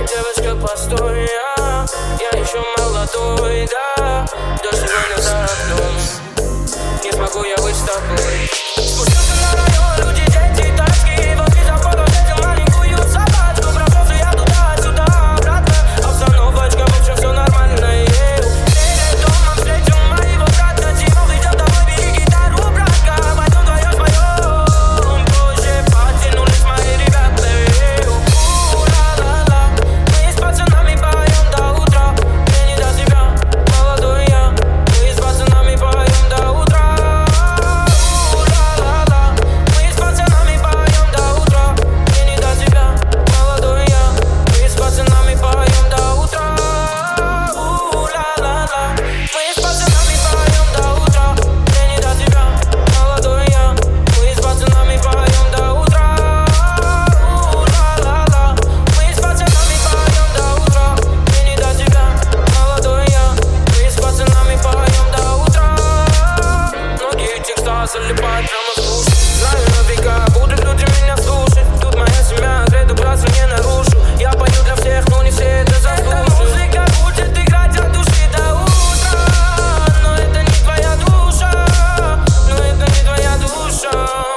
Девочка, постой, я еще молодой, да. Дождь сегодня за окном, не смогу я быть с тобой. Спустился на район, люди, дети, тачки. Возле завода встретил маленькую собачку. Прошелся я туда-сюда, обратно. Обстановочка, в общем, все нормально. Перед домом встретил моего брата. Тимов идет домой, бери гитару, братка. Пойдем вдвоем споем. Позже потянулись мои ребята. У-ла-ла-ла, мы с пацанами поем до утра. Мне не до тебя, молодой я. Мы с пацанами поем до утра. У-ла-ла-ла, мы с пацанами поем до утра. Мне не до тебя, молодой я. Мы с пацанами поем до утра. У-ла-ла-ла, мы с пацанами поем до утра. Мне не до тебя, молодой я. Мы с пацанами поем до утра. У-ла-ла-ла, мы с пацанами поем до утра. Мне не до тебя, молодой я. Мы с пацанами поем до утра. Многие текста залипают прямо в душу. Знаю, нафига будут люди меня слушать. Тут моя семья, греду браться не нарушу. Я пою для всех, но не все это заслуживают. Эта музыка будет играть от души до утра. Но это не твоя душа. Но это не твоя душа.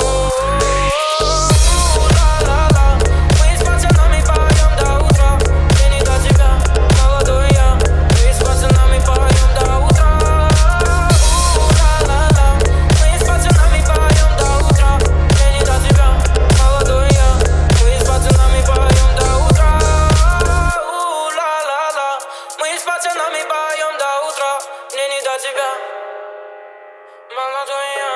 У-ла-ла-ла, мы с пацанами поем до утра. Мне не до тебя, молодой я. Мы с пацанами поем до утра. У-ла-ла-ла, мы с пацанами поем до утра. Мне не до тебя, молодой я. Мы с пацанами поем до утра. У-ла-ла-ла, мы с пацанами поем до утра. Мне не до тебя, молодой я.